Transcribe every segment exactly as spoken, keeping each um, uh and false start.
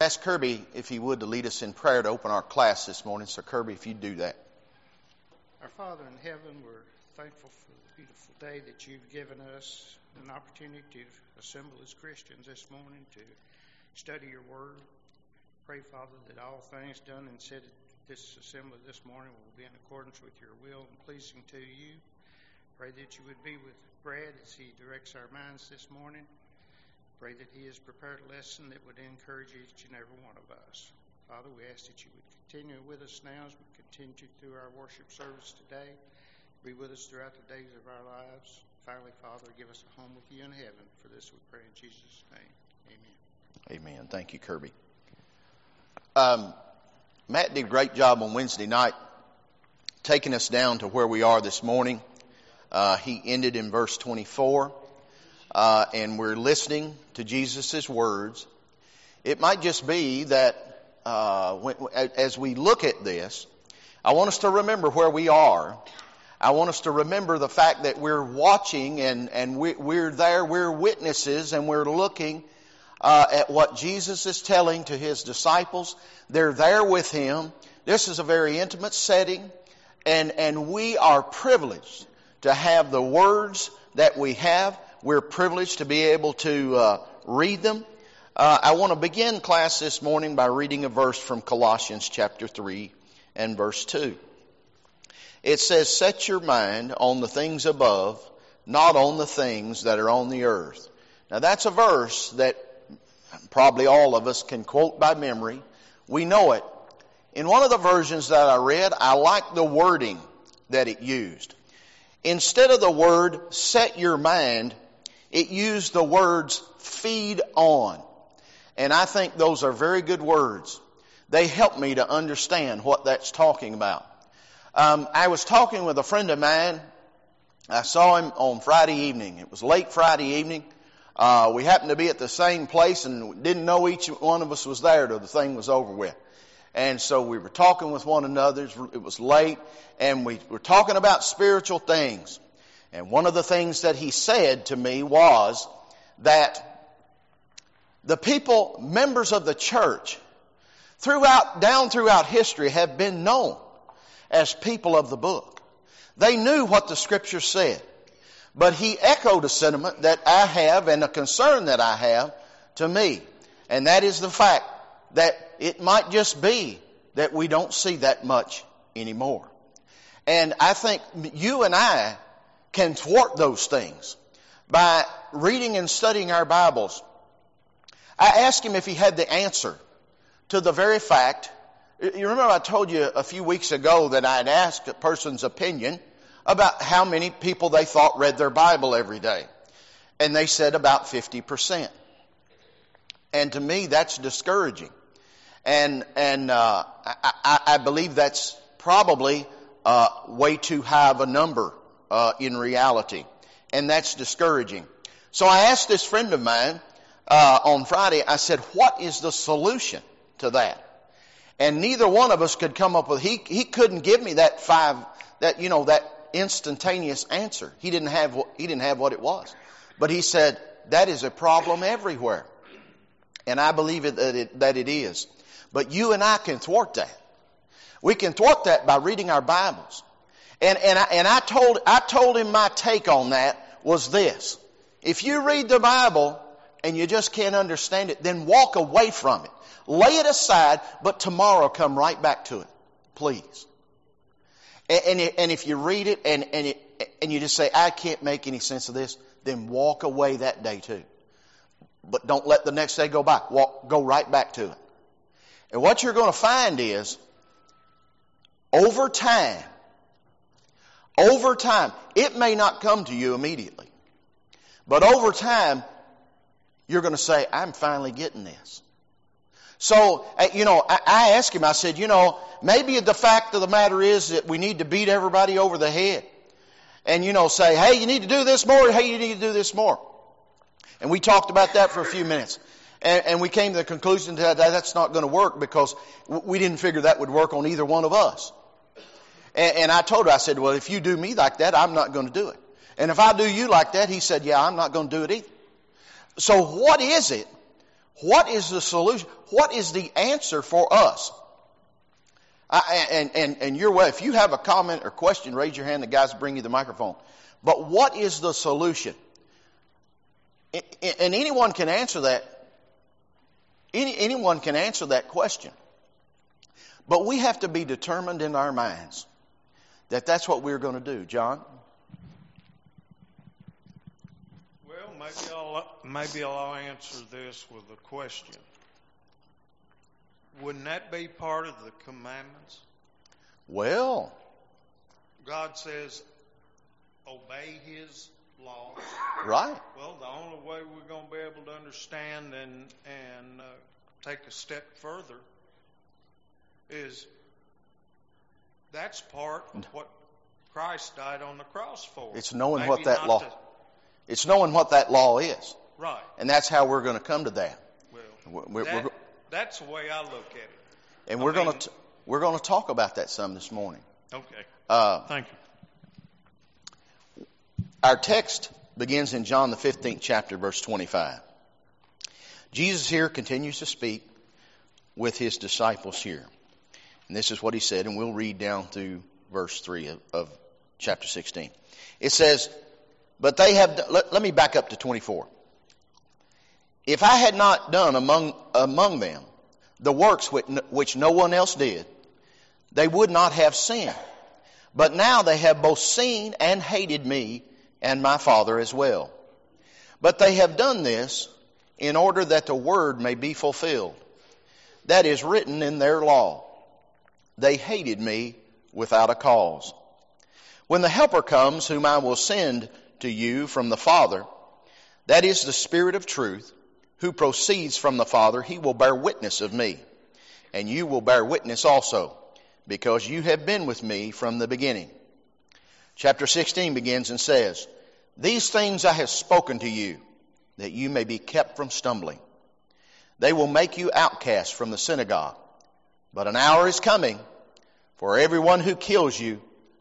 ask Kirby, if he would, to lead us in prayer to open our class this morning. So, Kirby, if you'd do that. Our Father in heaven, we're thankful for the beautiful day that you've given us, an opportunity to assemble as Christians this morning to study your word. Pray, Father, that all things done and said at this assembly this morning will be in accordance with your will and pleasing to you. Pray that you would be with Brad as he directs our minds this morning. Pray that he has prepared a lesson that would encourage each and every one of us. Father, we ask that you would continue with us now as we continue through our worship service today. Be with us throughout the days of our lives. Finally, Father, give us a home with you in heaven. For this we pray in Jesus' name. Amen. Amen. Thank you, Kirby. Um, Matt did a great job on Wednesday night taking us down to where we are this morning. Uh, he ended in verse twenty-four. Uh, and we're listening to Jesus' words. It might just be that uh, when, as we look at this, I want us to remember where we are. I want us to remember the fact that we're watching and, and we, we're there, we're witnesses, and we're looking uh, at what Jesus is telling to his disciples. They're there with him. This is a very intimate setting, and, and we are privileged to have the words that we have. We're privileged to be able to uh, read them. Uh, I want to begin class this morning by reading a verse from Colossians chapter three and verse two. It says, "Set your mind on the things above, not on the things that are on the earth." Now that's a verse that probably all of us can quote by memory. We know it. In one of the versions that I read, I like the wording that it used. Instead of the word "set your mind," it used the words "feed on." And I think those are very good words. They help me to understand what that's talking about. Um, I was talking with a friend of mine. I saw him on Friday evening. It was late Friday evening. Uh, we happened to be at the same place and didn't know each one of us was there till the thing was over with. And so we were talking with one another. It was late, and we were talking about spiritual things. And one of the things that he said to me was that the people, members of the church, throughout, down throughout history have been known as people of the book. They knew what the Scripture said. But he echoed a sentiment that I have and a concern that I have to me. And that is the fact that it might just be that we don't see that much anymore. And I think you and I can thwart those things by reading and studying our Bibles. I asked him if he had the answer to the very fact. You remember I told you a few weeks ago that I had asked a person's opinion about how many people they thought read their Bible every day. And they said about fifty percent. And to me, that's discouraging. And and uh, I, I believe that's probably uh, way too high of a number uh, in reality. And that's discouraging. So I asked this friend of mine uh, on Friday, I said, what is the solution to that? And neither one of us could come up with, he he couldn't give me that five, that, you know, that instantaneous answer. He didn't have, he didn't have what it was. But he said, that is a problem everywhere. And I believe it, that, it, that it is. But you and I can thwart that. We can thwart that by reading our Bibles. And, and, I, and I told, I told him my take on that was this. If you read the Bible and you just can't understand it, then walk away from it. Lay it aside, but tomorrow come right back to it. Please. And, and, and if you read it and, and, it and you just say, I can't make any sense of this, then walk away that day too. But don't let the next day go by. Walk, go right back to it. And what you're going to find is, over time, over time, it may not come to you immediately. But over time, you're going to say, I'm finally getting this. So, you know, I, I asked him, I said, you know, maybe the fact of the matter is that we need to beat everybody over the head. And, you know, say, hey, you need to do this more. Hey, you need to do this more. And we talked about that for a few minutes. And, and we came to the conclusion that that's not going to work because we didn't figure that would work on either one of us. And, and I told her, I said, well, if you do me like that, I'm not going to do it. And if I do you like that, he said, yeah, I'm not going to do it either. So what is it? What is the solution? What is the answer for us? I, and, and, and you're well, if you have a comment or question, raise your hand. The guys bring you the microphone. But what is the solution? And anyone can answer that. Any, anyone can answer that question. But we have to be determined in our minds that that's what we're going to do. John? Well, maybe I'll, maybe I'll answer this with a question. Wouldn't that be part of the commandments? Well, God says, obey His laws. Right. Well, the only way we're going to be able to understand and and uh, take a step further is that's part of what Christ died on the cross for. It's knowing Maybe what that not law. to- It's knowing what that law is, right. and that's how we're going to come to that. Well, We're, that, we're, that's the way I look at it. and I we're mean- going to we're going to talk about that some this morning. Okay. Uh, Thank you. Our text begins in John the fifteenth chapter, verse twenty-five. Jesus here continues to speak with his disciples here. And this is what he said, and we'll read down through verse three of, of chapter sixteen. It says, but they have, let, let me back up to twenty-four. If I had not done among, among them the works which, which no one else did, they would not have sinned. But now they have both seen and hated me and my Father as well. But they have done this in order that the word may be fulfilled. That is written in their law. They hated me without a cause. When the Helper comes, whom I will send to you from the Father, that is the Spirit of truth, who proceeds from the Father, he will bear witness of me. And you will bear witness also, because you have been with me from the beginning. Chapter sixteen begins and says, these things I have spoken to you, that you may be kept from stumbling. They will make you outcasts from the synagogue. But an hour is coming for everyone who kills you.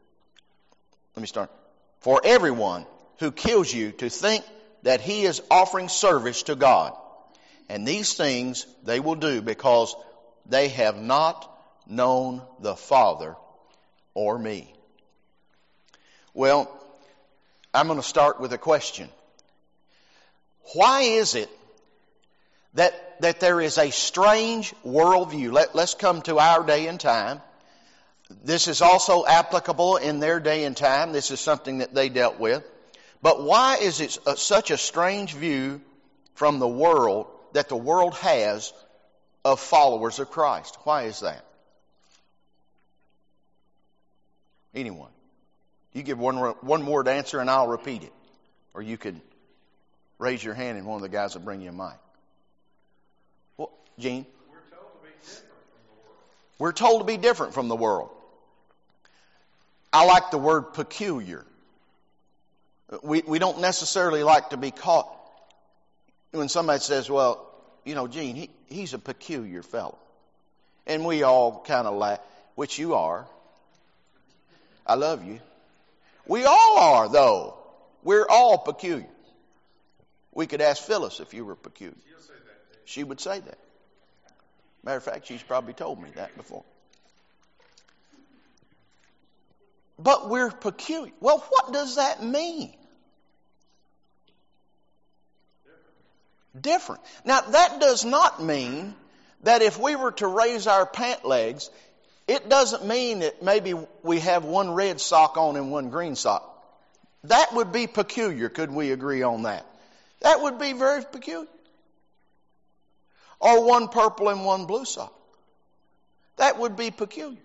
Let me start. For everyone who kills you to think that he is offering service to God. And these things they will do because they have not known the Father or me. Well, I'm going to start with a question. Why is it that, that there is a strange worldview? Let, let's come to our day and time. This is also applicable in their day and time. This is something that they dealt with. But why is it a, such a strange view from the world that the world has of followers of Christ? Why is that? Anyone? You give one one word answer and I'll repeat it. Or you could raise your hand and one of the guys will bring you a mic. Well, Gene? We're told to be different from the world. I like the word peculiar. We we don't necessarily like to be caught when somebody says, well, you know, Gene, he, he's a peculiar fellow. And we all kind of laugh, which you are. I love you. We all are, though. We're all peculiar. We could ask Phyllis if you were peculiar. She would say that. Matter of fact, she's probably told me that before. But we're peculiar. Well, what does that mean? Different. Now, that does not mean that if we were to raise our pant legs, it doesn't mean that maybe we have one red sock on and one green sock. That would be peculiar. Could we agree on that? That would be very peculiar. Or one purple and one blue sock. That would be peculiar.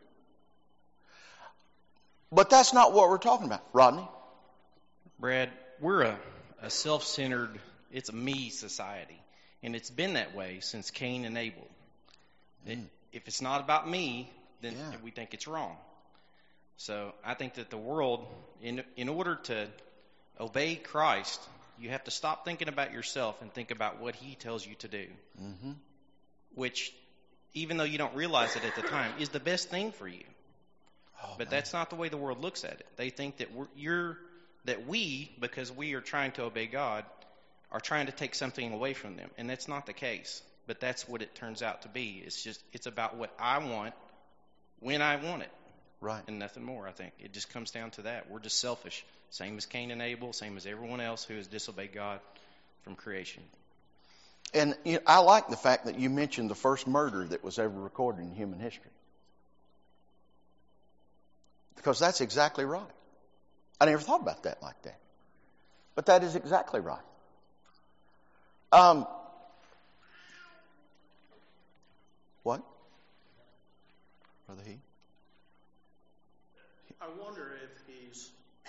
But that's not what we're talking about. Rodney? Brad, we're a, a self-centered, it's a me society. And it's been that way since Cain and Abel. Mm. If it's not about me, then yeah. we think it's wrong. So I think that the world, in in order to obey Christ, you have to stop thinking about yourself and think about what He tells you to do. Mm-hmm. Which, even though you don't realize it at the time, is the best thing for you. Oh, but man. That's not the way the world looks at it. They think that we're, you're that we, because we are trying to obey God, are trying to take something away from them. And that's not the case. but that's what it turns out to be. It's just, it's about what I want when I want it. Right. And nothing more, I think. It just comes down to that. We're just selfish. Same as Cain and Abel, same as everyone else who has disobeyed God from creation. And you know, I like the fact that you mentioned the first murder that was ever recorded in human history. Because that's exactly right. I never thought about that like that. But that is exactly right. Um, what? Brother He? I wonder if he's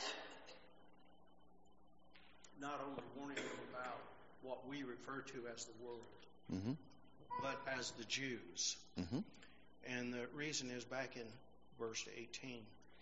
not only warning them about what we refer to as the world, Mm-hmm. but as the Jews. Mm-hmm. And the reason is back in verse eighteen.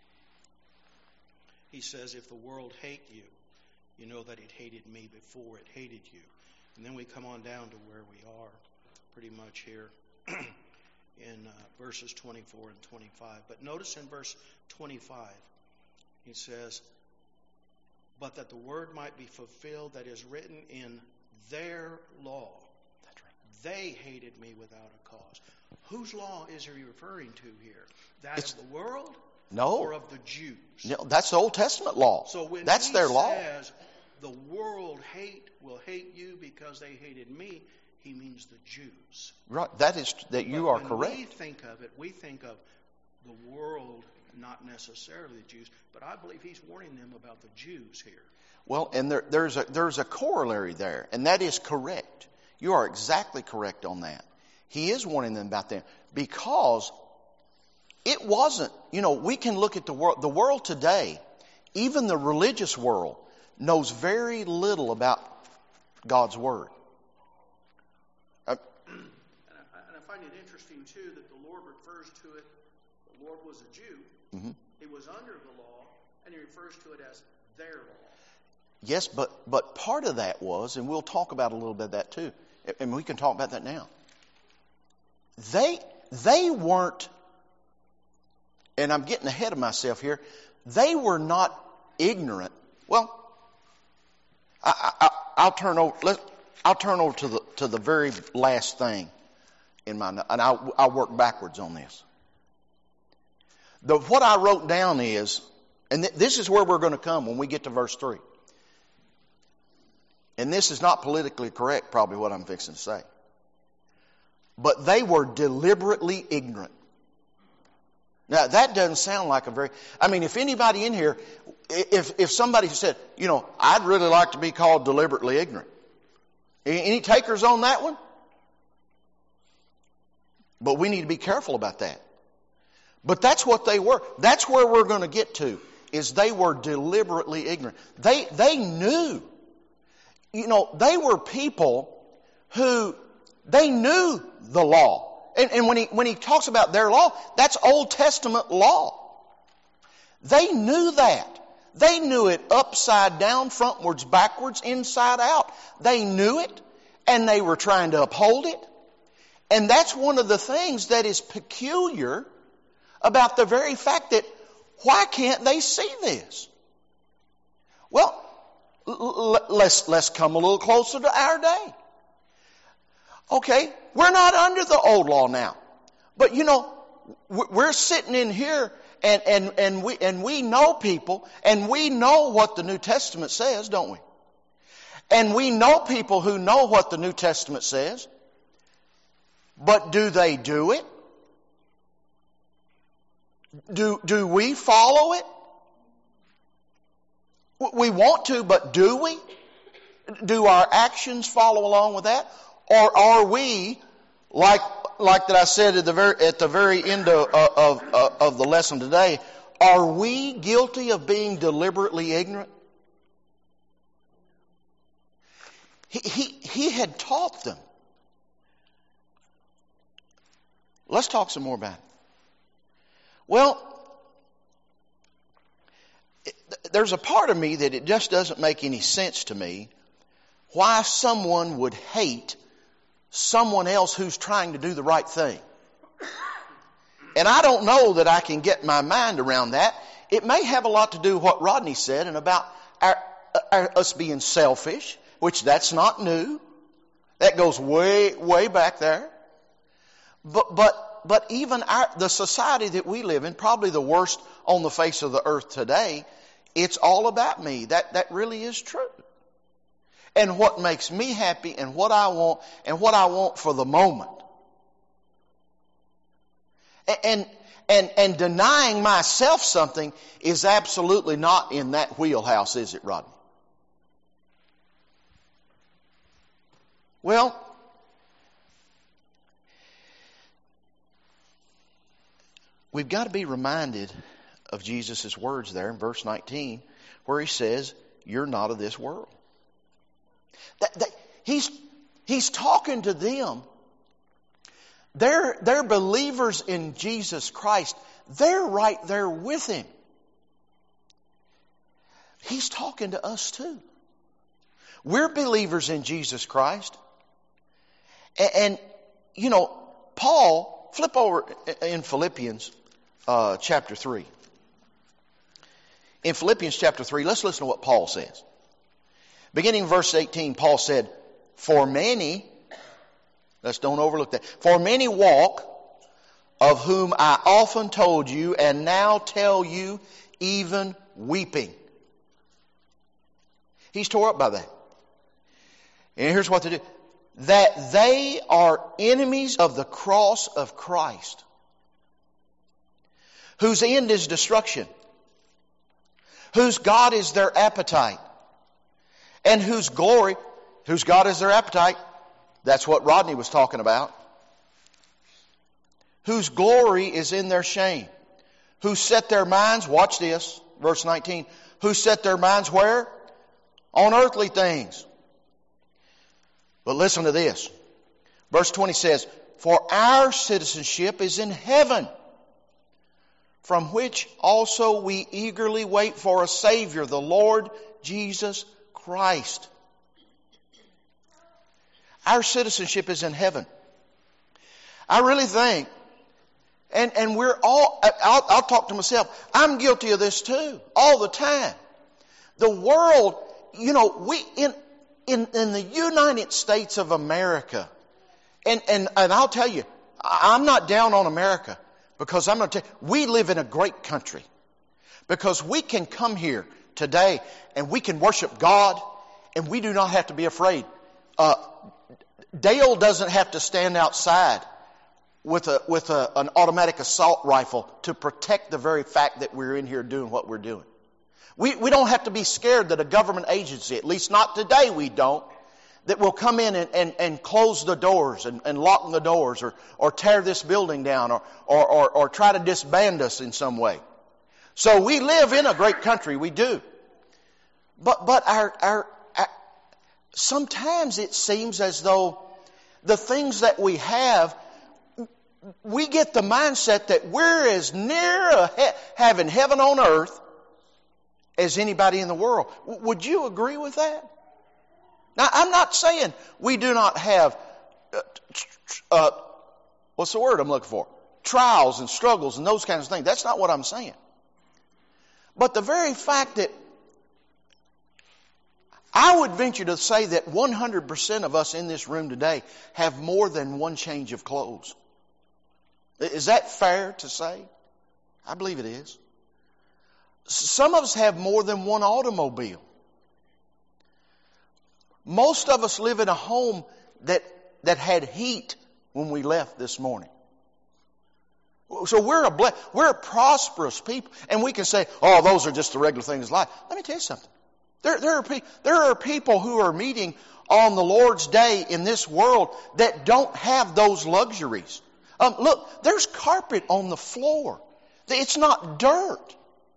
He says, if the world hate you, you know that it hated me before it hated you. And then we come on down to where we are pretty much here in uh, verses twenty-four and twenty-five. But notice in verse twenty-five, he says, but that the word might be fulfilled that is written in their law. That's right. They hated me without a cause. Whose law is he referring to here? That It's- of the world No. or of the Jews? No, that's the Old Testament law. So when that's he their law. says the world hate will hate you because they hated me, he means the Jews. Right. That is that you But are when correct. we think of it, we think of the world, not necessarily the Jews, but I believe he's warning them about the Jews here. Well, and there, there's a there's a corollary there, and that is correct. You are exactly correct on that. He is warning them about them because it wasn't. You know, we can look at the world. The world today, even the religious world, knows very little about God's word. Uh, And I, and I find it interesting, too, that the Lord refers to it, the Lord was a Jew, mm-hmm. he was under the law, and he refers to it as their law. Yes, but but part of that was, and we'll talk about a little bit of that too, and we can talk about that now. They they weren't, and I'm getting ahead of myself here. They were not ignorant. Well, I, I, I'll turn over. Let, I'll turn over to the to the very last thing in my, and I'll, I'll work backwards on this. The what I wrote down is, and th- this is where we're going to come when we get to verse three. And this is not politically correct, probably what I'm fixing to say. But they were deliberately ignorant. Now, that doesn't sound like a very... I mean, if anybody in here, if if somebody said, you know, I'd really like to be called deliberately ignorant. Any takers on that one? But we need to be careful about that. But that's what they were. That's where we're going to get to, is they were deliberately ignorant. They They knew. You know, they were people who, they knew the law. And, and when he when he talks about their law, that's Old Testament law. They knew that. They knew it upside down, frontwards, backwards, inside out. They knew it, and they were trying to uphold it. And that's one of the things that is peculiar about the very fact that, why can't they see this? Well, Let's, let's come a little closer to our day. Okay, we're not under the old law now. But you know, we're sitting in here and, and, and, we, and we know people, and we know what the New Testament says, don't we? And we know people who know what the New Testament says. But do they do it? Do, do we follow it? We want to, but do we? Do our actions follow along with that? Or are we, like like that I said at the very at the very end of, of, of, of the lesson today, are we guilty of being deliberately ignorant? He, he, he had taught them. Let's talk some more about it. Well, there's a part of me that it just doesn't make any sense to me why someone would hate someone else who's trying to do the right thing. And I don't know that I can get my mind around that. It may have a lot to do with what Rodney said and about our, our, us being selfish, which that's not new. That goes way, way back there. But, but, but even our, the society that we live in, probably the worst on the face of the earth today, it's all about me. That, that really is true. And what makes me happy and what I want and what I want for the moment. And, and, and denying myself something is absolutely not in that wheelhouse, is it, Rodney? Well, we've got to be reminded of Jesus' words there in verse nineteen, where he says, you're not of this world. That, that, he's, he's talking to them. They're, they're believers in Jesus Christ. They're right there with him. He's talking to us too. We're believers in Jesus Christ. And, and you know, Paul, flip over in Philippians uh, chapter three. In Philippians chapter three, let's listen to what Paul says. Beginning in verse eighteen, Paul said, for many, let's don't overlook that, for many walk, of whom I often told you, and now tell you, even weeping. He's tore up by that. And here's what they do. That they are enemies of the cross of Christ, whose end is destruction, whose God is their appetite, and whose glory, whose God is their appetite, that's what Rodney was talking about, whose glory is in their shame, who set their minds, watch this, verse nineteen, who set their minds where? On earthly things. But listen to this. Verse twenty says, for our citizenship is in heaven, from which also we eagerly wait for a Savior, the Lord Jesus Christ. Our citizenship is in heaven. I really think, and, and we're all, I'll, I'll talk to myself, I'm guilty of this too, all the time. The world, you know, we, in, in, in the United States of America, and, and, and I'll tell you, I'm not down on America, because I'm going to tell you, we live in a great country. Because we can come here today and we can worship God and we do not have to be afraid. Uh, Dale doesn't have to stand outside with a with a, an automatic assault rifle to protect the very fact that we're in here doing what we're doing. We we don't have to be scared that a government agency, at least not today we don't, that will come in and, and, and close the doors and, and lock the doors or, or tear this building down or, or, or, or try to disband us in some way. So we live in a great country, we do. But but our, our, our sometimes it seems as though the things that we have, we get the mindset that we're as near a he- having heaven on earth as anybody in the world. W- would you agree with that? Now, I'm not saying we do not have, uh, uh, what's the word I'm looking for? Trials and struggles and those kinds of things. That's not what I'm saying. But the very fact that I would venture to say that one hundred percent of us in this room today have more than one change of clothes. Is that fair to say? I believe it is. Some of us have more than one automobile. Most of us live in a home that, that had heat when we left this morning. So we're a ble- we're a prosperous people, and we can say, "Oh, those are just the regular things of life." Let me tell you something. There, there are pe- there are people who are meeting on the Lord's day in this world that don't have those luxuries. Um, look, there's carpet on the floor. It's not dirt.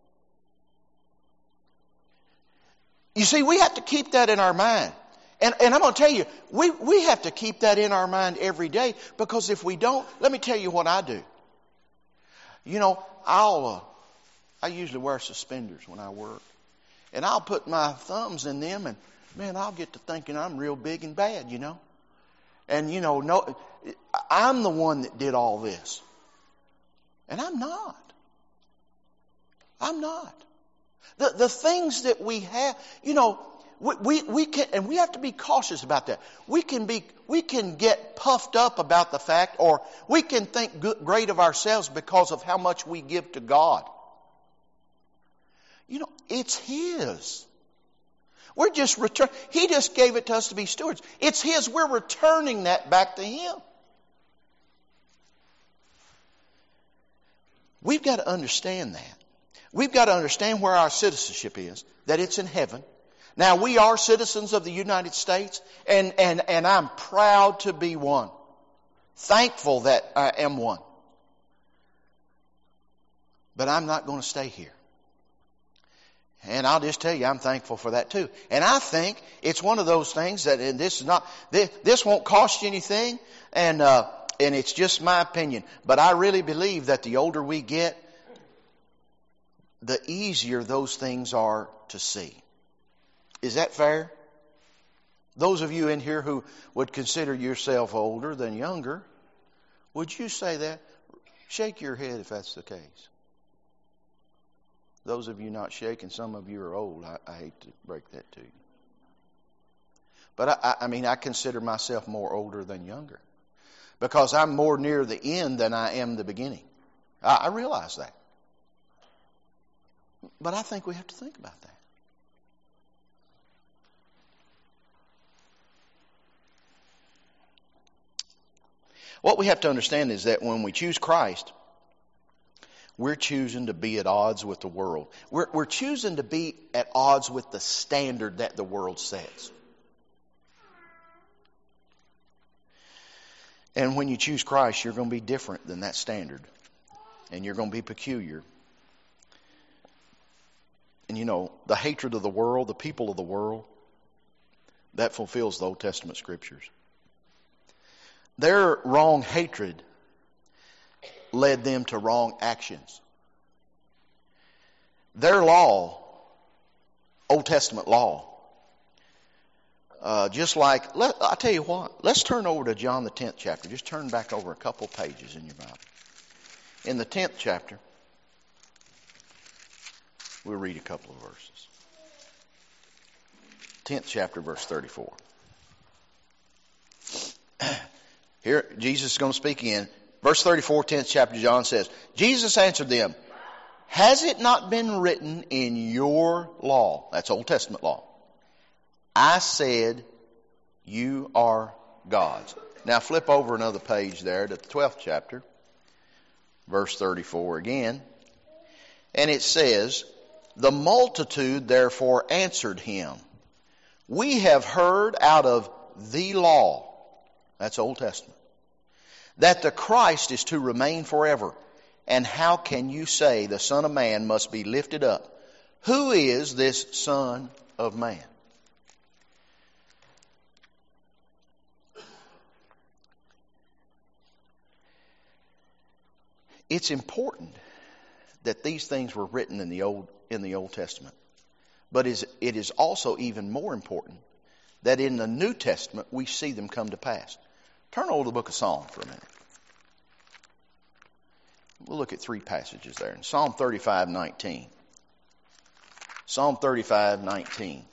You see, we have to keep that in our mind. And, and I'm going to tell you, we, we have to keep that in our mind every day, because if we don't, let me tell you what I do. You know, I'll, uh, I usually wear suspenders when I work. And I'll put my thumbs in them and, man, I'll get to thinking I'm real big and bad, you know. And, you know, no, I'm the one that did all this. And I'm not. I'm not. The, the things that we have, you know, We, we, we can, and we have to be cautious about that. We can be, we can get puffed up about the fact, or we can think good, great of ourselves because of how much we give to God. You know, it's His. We're just return. He just gave it to us to be stewards. It's His. We're returning that back to Him. We've got to understand that. We've got to understand where our citizenship is, that it's in heaven. Now, we are citizens of the United States, and, and, and I'm proud to be one. Thankful that I am one. But I'm not going to stay here. And I'll just tell you, I'm thankful for that too. And I think it's one of those things that, and this is not, this, this won't cost you anything, and uh, and it's just my opinion. But I really believe that the older we get, the easier those things are to see. Is that fair? Those of you in here who would consider yourself older than younger, would you say that? Shake your head if that's the case. Those of you not shaking, some of you are old. I, I hate to break that to you. But I, I mean, I consider myself more older than younger. Because I'm more near the end than I am the beginning. I, I realize that. But I think we have to think about that. What we have to understand is that when we choose Christ, we're choosing to be at odds with the world. We're, we're choosing to be at odds with the standard that the world sets. And when you choose Christ, you're going to be different than that standard. And you're going to be peculiar. And you know, the hatred of the world, the people of the world, that fulfills the Old Testament scriptures. Their wrong hatred led them to wrong actions. Their law, Old Testament law, uh, just like, let, I tell you what, let's turn over to John the tenth chapter. Just turn back over a couple pages in your Bible. In the tenth chapter, we'll read a couple of verses. tenth chapter, verse thirty-four. Here, Jesus is going to speak again. Verse thirty-four, tenth chapter, John says, Jesus answered them, has it not been written in your law, that's Old Testament law, I said, you are gods. Now flip over another page there to the twelfth chapter, verse thirty-four again. And it says, the multitude therefore answered him, we have heard out of the law, that's Old Testament, that the Christ is to remain forever. And how can you say the Son of Man must be lifted up? Who is this Son of Man? It's important that these things were written in the Old in the Old Testament. But is, it is also even more important that in the New Testament we see them come to pass. Turn over to the book of Psalm for a minute. We'll look at three passages there. In Psalm thirty-five nineteen. Psalm thirty-five nineteen.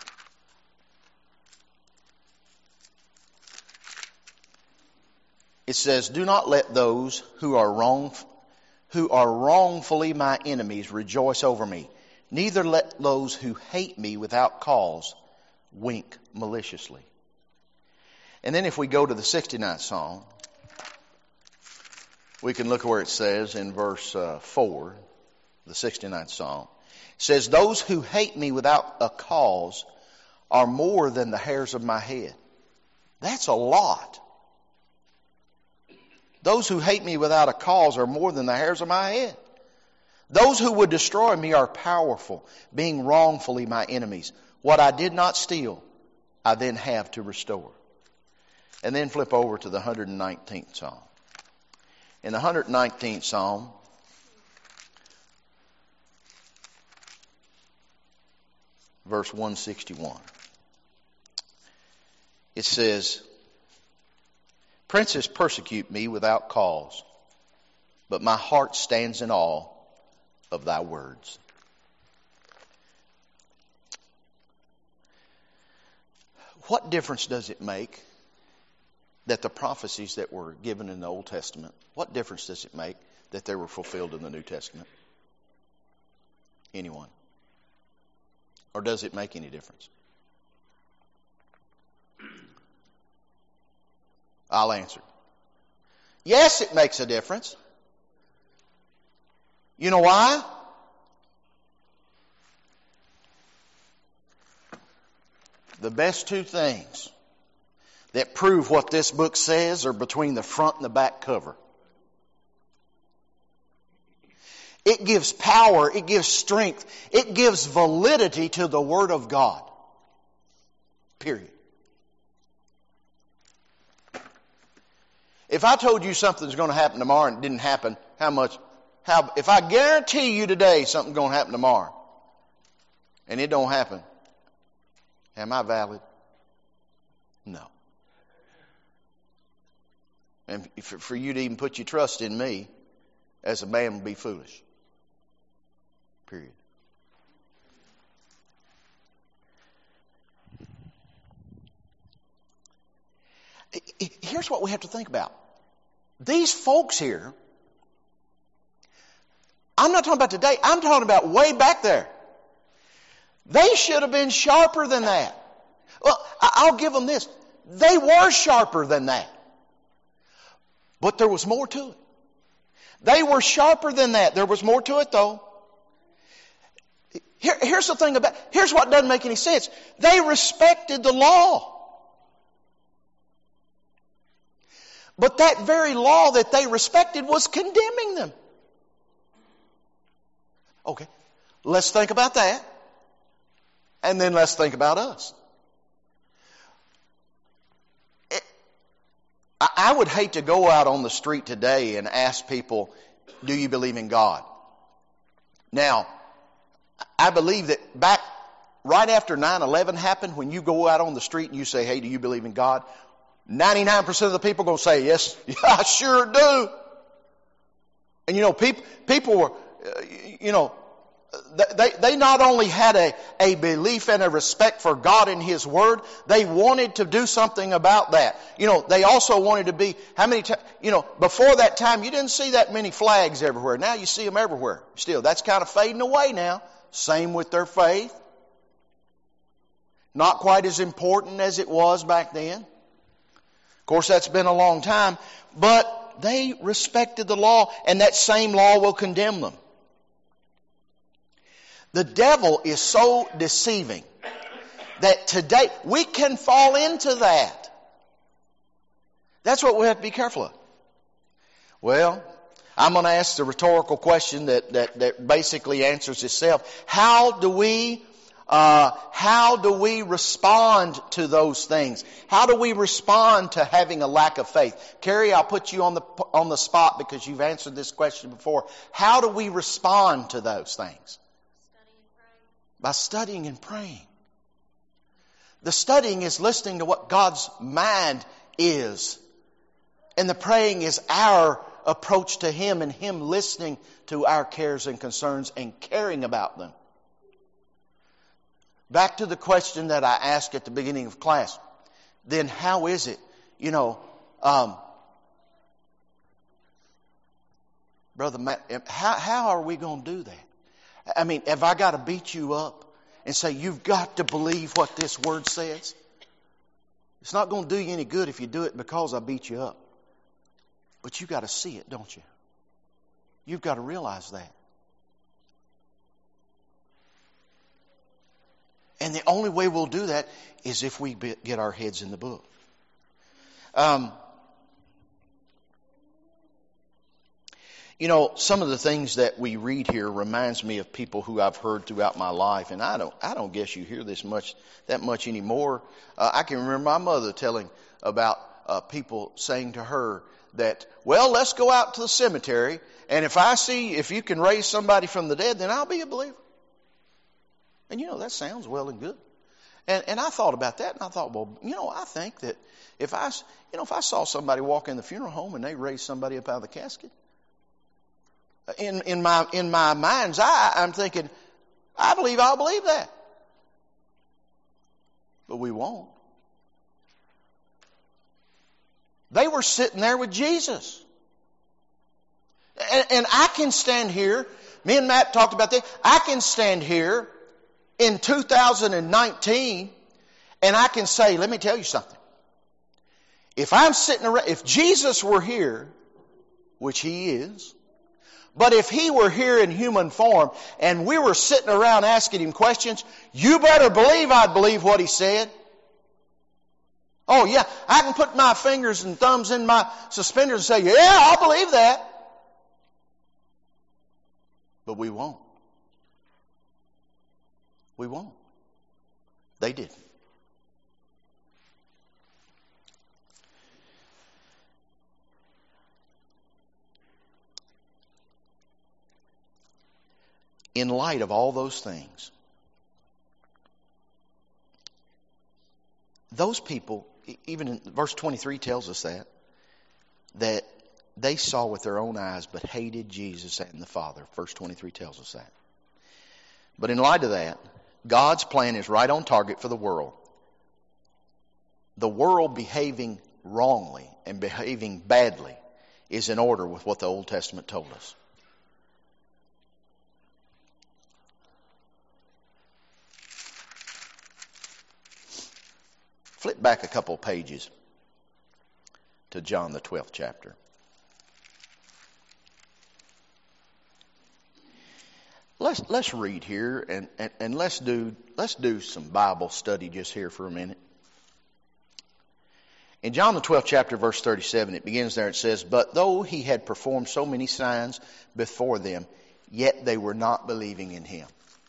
It says, do not let those who are wrong, who are wrongfully my enemies rejoice over me. Neither let those who hate me without cause wink maliciously. And then if we go to the sixty-ninth Psalm, we can look where it says in verse uh, four, the sixty-ninth Psalm. It says, those who hate me without a cause are more than the hairs of my head. That's a lot. Those who hate me without a cause are more than the hairs of my head. Those who would destroy me are powerful, being wrongfully my enemies. What I did not steal, I then have to restore. And then flip over to the one hundred nineteenth Psalm. In the one hundred nineteenth Psalm, verse one sixty-one, it says, princes persecute me without cause, but my heart stands in awe of thy words. what difference does it make that the prophecies that were given in the Old Testament, what difference does it make that they were fulfilled in the New Testament? Anyone? Or does it make any difference? I'll answer. Yes, it makes a difference. You know why? The best two things that prove what this book says are between the front and the back cover. It gives power, it gives strength, it gives validity to the Word of God. Period. If I told you something's going to happen tomorrow and it didn't happen, how much? How? If I guarantee you today something's going to happen tomorrow and it don't happen, am I valid? No. And for you to even put your trust in me as a man would be foolish. Period. Here's what we have to think about. These folks here, I'm not talking about today, I'm talking about way back there. They should have been sharper than that. Well, I'll give them this. They were sharper than that. But there was more to it. They were sharper than that. There was more to it, though. Here, here's the thing about, here's what doesn't make any sense. They respected the law. But that very law that they respected was condemning them. Okay, let's think about that. And then let's think about us. It, I, I would hate to go out on the street today and ask people, do you believe in God? Now, I believe that back right after nine eleven happened, when you go out on the street and you say, hey, do you believe in God? ninety-nine percent of the people are going to say, yes, yeah, I sure do. And you know, people, people were, uh, you know, they, they not only had a, a belief and a respect for God and His Word, they wanted to do something about that. You know, they also wanted to be, how many times, you know, before that time, you didn't see that many flags everywhere. Now you see them everywhere. Still, that's kind of fading away now. Same with their faith. Not quite as important as it was back then. Of course, that's been a long time, but they respected the law, and that same law will condemn them. The devil is so deceiving that today we can fall into that. That's what we have to be careful of. Well, I'm going to ask the rhetorical question that, that, that basically answers itself. How do we Uh, how do we respond to those things? How do we respond to having a lack of faith? Carrie, I'll put you on the on the spot because you've answered this question before. How do we respond to those things? Study and pray. By studying and praying. The studying is listening to what God's mind is. And the praying is our approach to Him and Him listening to our cares and concerns and caring about them. Back to the question that I asked at the beginning of class. Then how is it, you know, um, Brother Matt, how, how are we going to do that? I mean, have I got to beat you up and say, you've got to believe what this Word says? It's not going to do you any good if you do it because I beat you up. But you've got to see it, don't you? You've got to realize that. And the only way we'll do that is if we get our heads in the book. Um, you know, some of the things that we read here reminds me of people who I've heard throughout my life, and I don't, I don't guess you hear this much, that much anymore. Uh, I can remember my mother telling about uh, people saying to her that, well, let's go out to the cemetery, and if I see if you can raise somebody from the dead, then I'll be a believer. And you know, that sounds well and good. And and I thought about that, and I thought, well, you know, I think that if I, you know, if I saw somebody walk in the funeral home and they raised somebody up out of the casket, in in my in my mind's eye, I'm thinking, I believe I'll believe that. But we won't. They were sitting there with Jesus. And, and I can stand here, me and Matt talked about this, I can stand here in two thousand nineteen and I can say, let me tell you something. If I'm sitting around, if Jesus were here, which He is, but if He were here in human form and we were sitting around asking Him questions, you better believe I'd believe what He said. Oh yeah, I can put my fingers and thumbs in my suspenders and say, yeah, I'll believe that. But we won't. We won't. They didn't. In light of all those things, those people, even in verse twenty-three tells us that, that they saw with their own eyes but hated Jesus and the Father. Verse twenty-three tells us that. But in light of that, God's plan is right on target for the world. The world behaving wrongly and behaving badly is in order with what the Old Testament told us. Flip back a couple pages to John the twelfth chapter. Let's let's read here and, and, and let's do let's do some Bible study just here for a minute. In John the twelfth chapter, verse thirty-seven, it begins there. It says, "But though He had performed so many signs before them, yet they were not believing in Him."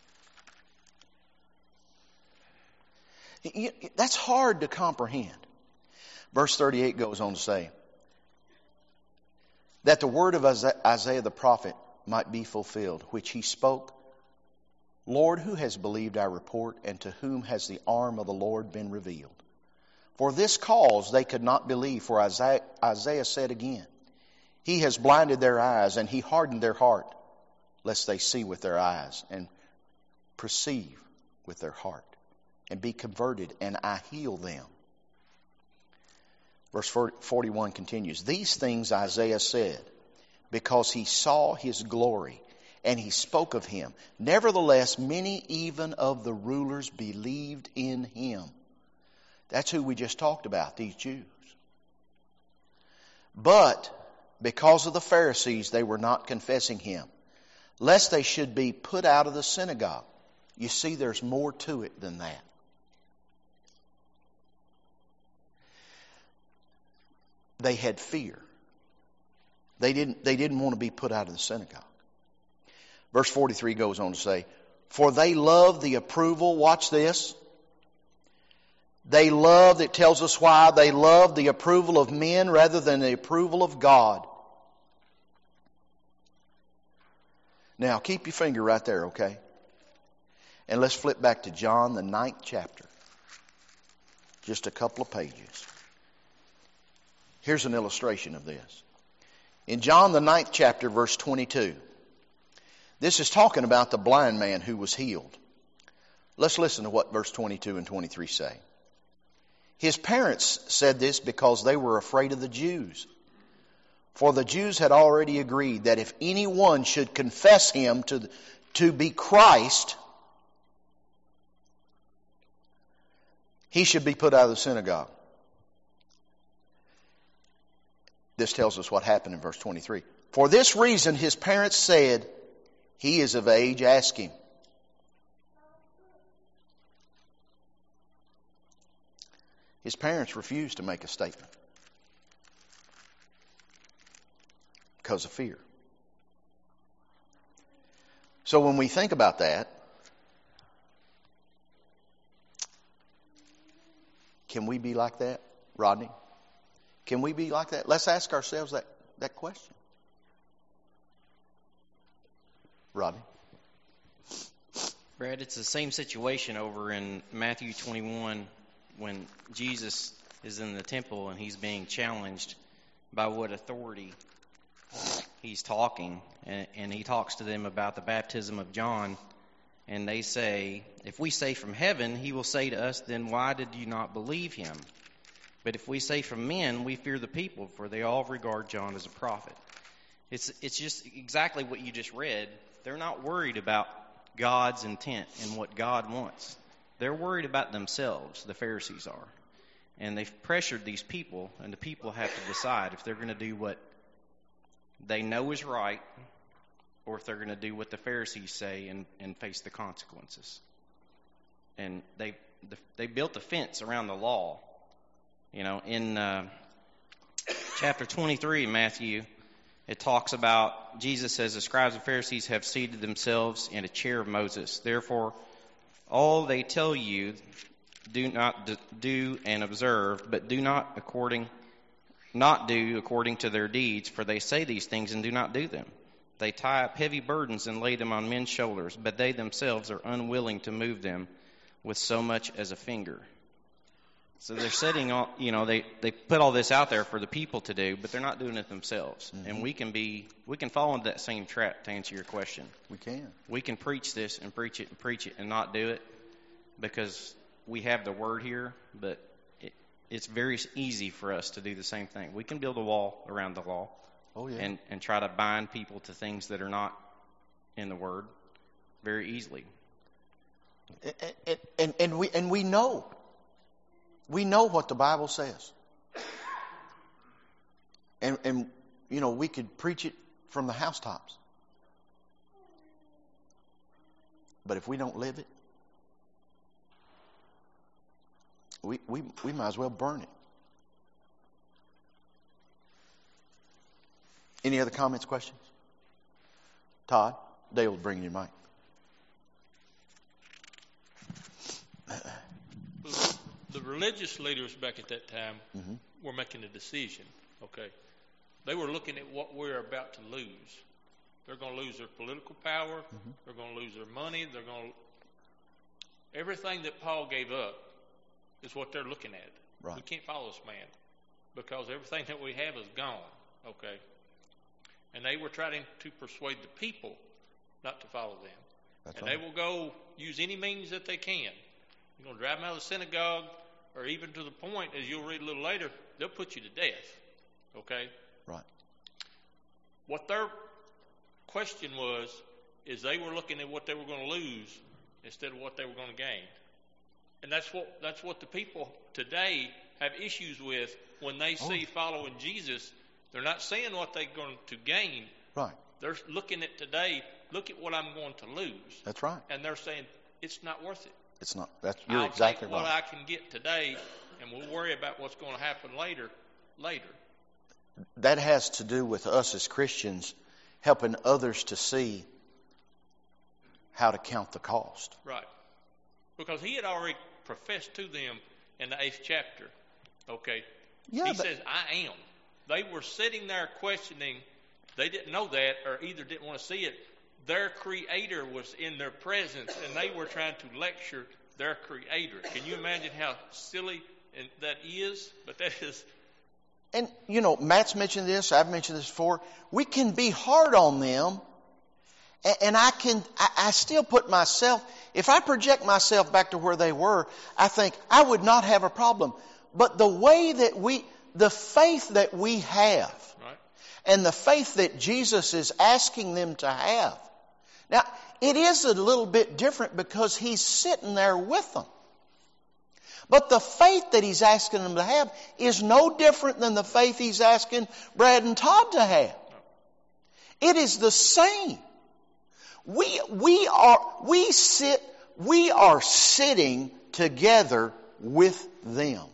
That's hard to comprehend. Verse thirty-eight goes on to say, that the word of Isaiah the prophet might be fulfilled, which he spoke, "Lord, who has believed our report, and to whom has the arm of the Lord been revealed? For this cause they could not believe, for Isaiah, Isaiah said again, He has blinded their eyes, and He hardened their heart, lest they see with their eyes, and perceive with their heart, and be converted, and I heal them." Verse forty-one continues, "These things Isaiah said, because he saw His glory, and he spoke of Him. Nevertheless, many even of the rulers believed in Him." That's who we just talked about, these Jews. "But because of the Pharisees, they were not confessing Him, lest they should be put out of the synagogue." You see, there's more to it than that. They had fear. They didn't, they didn't want to be put out of the synagogue. Verse forty-three goes on to say, "For they love the approval," watch this. They loved, it tells us why, they loved the approval of men rather than the approval of God. Now, keep your finger right there, okay? And let's flip back to John, the ninth chapter. Just a couple of pages. Here's an illustration of this. In John, the ninth chapter, verse twenty-two. This is talking about the blind man who was healed. Let's listen to what verse twenty-two and twenty-three say. "His parents said this because they were afraid of the Jews. For the Jews had already agreed that if anyone should confess Him to, to be Christ, he should be put out of the synagogue." This tells us what happened in verse twenty-three. "For this reason his parents said, He is of age, ask him." His parents refused to make a statement because of fear. So when we think about that, can we be like that, Rodney? Can we be like that? Let's ask ourselves that, that question. Rodney? Brad, it's the same situation over in Matthew twenty-one when Jesus is in the temple and he's being challenged by what authority he's talking. And, and he talks to them about the baptism of John. And they say, if we say from heaven, he will say to us, then why did you not believe him? But if we say from men, we fear the people, for they all regard John as a prophet. It's it's just exactly what you just read. They're not worried about God's intent and what God wants. They're worried about themselves, the Pharisees are. And they've pressured these people, and the people have to decide if they're going to do what they know is right or if they're going to do what the Pharisees say and, and face the consequences. And they they built a fence around the law. You know, in uh, chapter twenty-three in Matthew, it talks about, Jesus says, the scribes and Pharisees have seated themselves in a chair of Moses. Therefore, all they tell you, do not do and observe, but do not according, not do according to their deeds, for they say these things and do not do them. They tie up heavy burdens and lay them on men's shoulders, but they themselves are unwilling to move them with so much as a finger. So they're setting all, you know, they, they put all this out there for the people to do, but they're not doing it themselves. Mm-hmm. And we can be, we can fall into that same trap, to answer your question. We can. We can preach this and preach it and preach it and not do it because we have the word here, but it, it's very easy for us to do the same thing. We can build a wall around the law. Oh, yeah. and, and try to bind people to things that are not in the word very easily. And, and, and, and we and we know. We know what the Bible says. And, and, you know, we could preach it from the housetops. But if we don't live it, we, we, we might as well burn it. Any other comments, questions? Todd, Dale will bring you mic. The religious leaders back at that time mm-hmm. were making a decision, okay? They were looking at what we're about to lose. They're going to lose their political power. Mm-hmm. They're going to lose their money. They're going to... Everything that Paul gave up is what they're looking at. Right. We can't follow this man because everything that we have is gone, okay? And they were trying to persuade the people not to follow them. That's and right. they will go use any means that they can. You're going to drive them out of the synagogue, or even to the point, as you'll read a little later, they'll put you to death. Okay? Right. What their question was, is they were looking at what they were going to lose instead of what they were going to gain. And that's what that's what the people today have issues with when they oh. see following Jesus. They're not seeing what they're going to gain. Right. They're looking at today, look at what I'm going to lose. That's right. And they're saying, it's not worth it. It's not. That's you're I'll exactly take what right. I can get today, and we'll worry about what's going to happen later. Later. That has to do with us as Christians helping others to see how to count the cost. Right. Because he had already professed to them in the eighth chapter. Okay. Yeah. He But, says, "I am." They were sitting there questioning. They didn't know that, or either didn't want to see it. Their Creator was in their presence, and they were trying to lecture their Creator. Can you imagine how silly that is? But that is... And, you know, Matt's mentioned this. I've mentioned this before. We can be hard on them, and, and I can, I, I still put myself, if I project myself back to where they were, I think I would not have a problem. But the way that we, the faith that we have, Right. and the faith that Jesus is asking them to have, now, it is a little bit different because he's sitting there with them. But the faith that he's asking them to have is no different than the faith he's asking Brad and Todd to have. It is the same. We, we are, we sit, we are sitting together with them.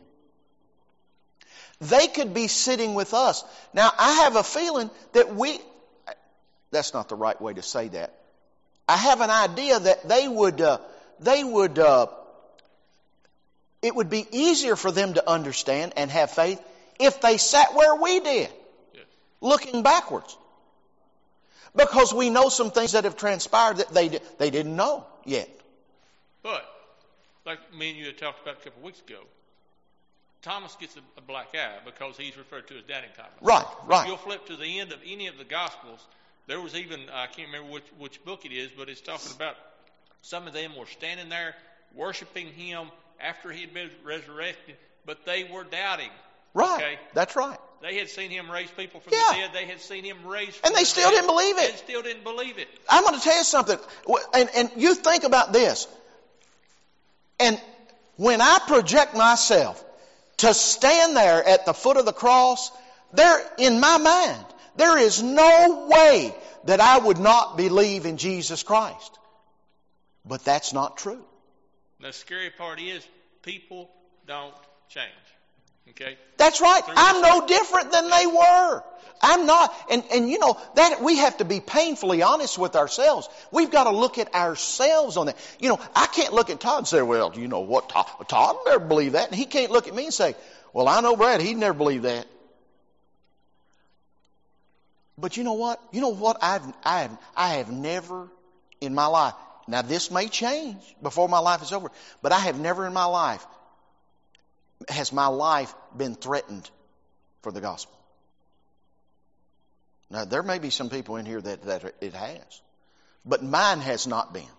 They could be sitting with us. Now, I have a feeling that we, that's not the right way to say that. I have an idea that they would, uh, they would, uh, it would be easier for them to understand and have faith if they sat where we did, Yes. looking backwards. Because we know some things that have transpired that they they didn't know yet. But, like me and you had talked about a couple of weeks ago, Thomas gets a, a black eye because he's referred to as Doubting Thomas. Right, right. If you'll flip to the end of any of the Gospels, there was even, I can't remember which, which book it is, but it's talking about some of them were standing there worshiping him after he had been resurrected, but they were doubting. Right. Okay? That's right. They had seen him raise people from Yeah. the dead. They had seen him raise from And they the still dead, didn't believe it. And still didn't believe it. I'm going to tell you something. And, and you think about this. And when I project myself to stand there at the foot of the cross, there, in my mind, there is no way that I would not believe in Jesus Christ. But that's not true. The scary part is people don't change. Okay? That's right. I'm no different than they were. I'm not. And, and you know, that we have to be painfully honest with ourselves. We've got to look at ourselves on that. You know, I can't look at Todd and say, well, you know what, Todd, Todd never believed that. And he can't look at me and say, well, I know Brad, he'd never believe that. But you know what? You know what? I've, I have, I have never in my life, now this may change before my life is over, but I have never in my life, has my life been threatened for the gospel. Now, there may be some people in here that, that it has. But mine has not been.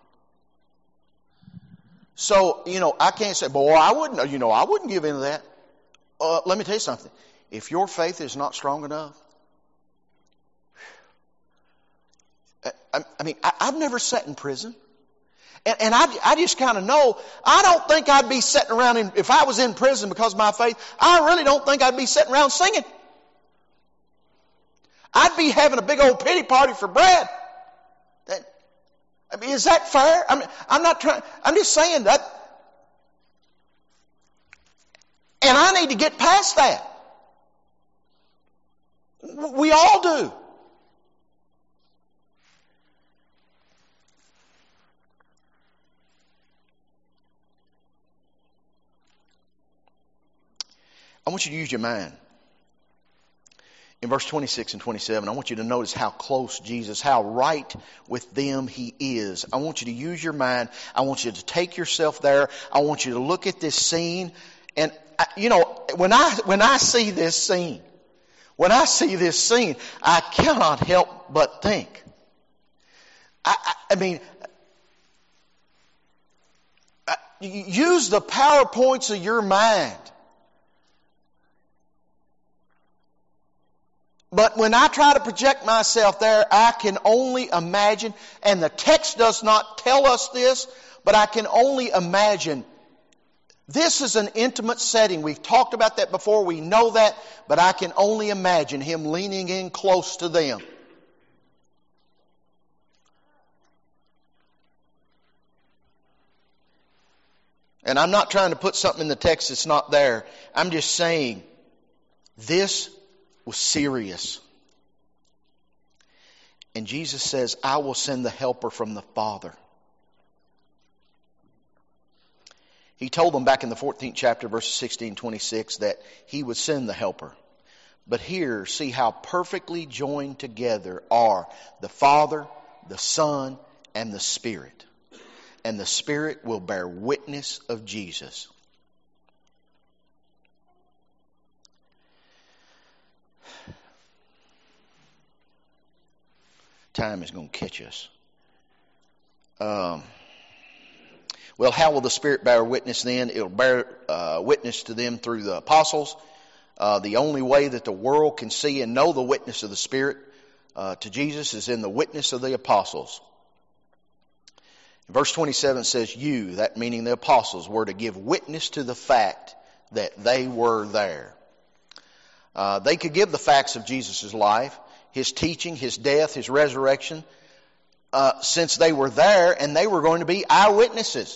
So, you know, I can't say, boy, I wouldn't, you know, I wouldn't give in to that. Uh, let me tell you something. If your faith is not strong enough, I, I mean, I, I've never sat in prison. And, and I, I just kind of know, I don't think I'd be sitting around, in, if I was in prison because of my faith, I really don't think I'd be sitting around singing. I'd be having a big old pity party for Brad. That, I mean, is that fair? I mean, I'm not trying, I'm just saying that. And I need to get past that. We all do. I want you to use your mind. In verse twenty-six and twenty-seven, I want you to notice how close Jesus, how right with them He is. I want you to use your mind. I want you to take yourself there. I want you to look at this scene. And, you know, when I, when I see this scene, when I see this scene, I cannot help but think. I, I, I mean, use the PowerPoints of your mind. But when I try to project myself there, I can only imagine, and the text does not tell us this, but I can only imagine. This is an intimate setting. We've talked about that before. We know that, but I can only imagine Him leaning in close to them. And I'm not trying to put something in the text that's not there. I'm just saying this was serious. And Jesus says, I will send the helper from the Father. He told them back in the fourteenth chapter, verses sixteen and twenty-six, that He would send the helper. But here, see how perfectly joined together are the Father, the Son, and the Spirit. And the Spirit will bear witness of Jesus. Time is going to catch us. Um, well, how will the Spirit bear witness then? It will bear uh, witness to them through the apostles. Uh, the only way that the world can see and know the witness of the Spirit uh, to Jesus is in the witness of the apostles. Verse twenty-seven says, you, that meaning the apostles, were to give witness to the fact that they were there. Uh, they could give the facts of Jesus' life, His teaching, His death, His resurrection, uh, since they were there and they were going to be eyewitnesses.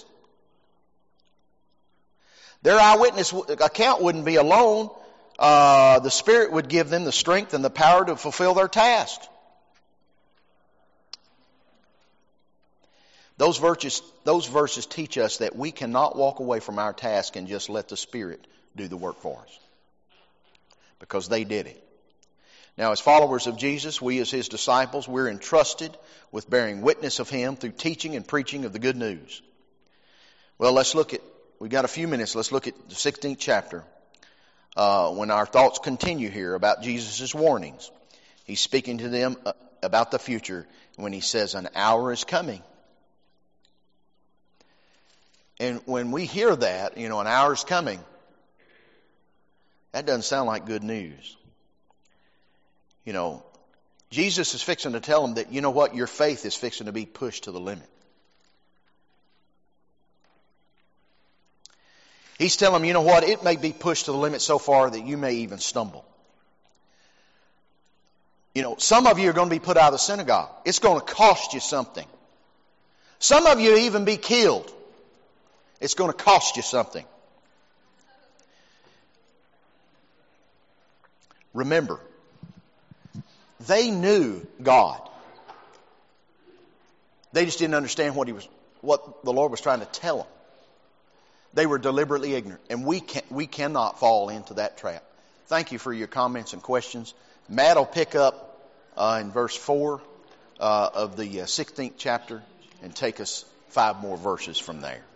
Their eyewitness account wouldn't be alone. Uh, the Spirit would give them the strength and the power to fulfill their task. Those verses, those verses teach us that we cannot walk away from our task and just let the Spirit do the work for us. Because they did it. Now, as followers of Jesus, we as His disciples, we're entrusted with bearing witness of Him through teaching and preaching of the good news. Well, let's look at, we've got a few minutes, let's look at the sixteenth chapter. Uh, when our thoughts continue here about Jesus' warnings. He's speaking to them uh, about the future when He says an hour is coming. And when we hear that, you know, an hour is coming, That doesn't sound like good news. You know, Jesus is fixing to tell them that, you know what, your faith is fixing to be pushed to the limit. He's telling them, you know what, it may be pushed to the limit so far that you may even stumble. You know, some of you are going to be put out of the synagogue. It's going to cost you something. Some of you even be killed. It's going to cost you something. Remember, they knew God. They just didn't understand what he was, what the Lord was trying to tell them. They were deliberately ignorant, and we can we cannot fall into that trap. Thank you for your comments and questions. Matt will pick up uh, in verse four uh, of the uh, sixteenth chapter and take us five more verses from there.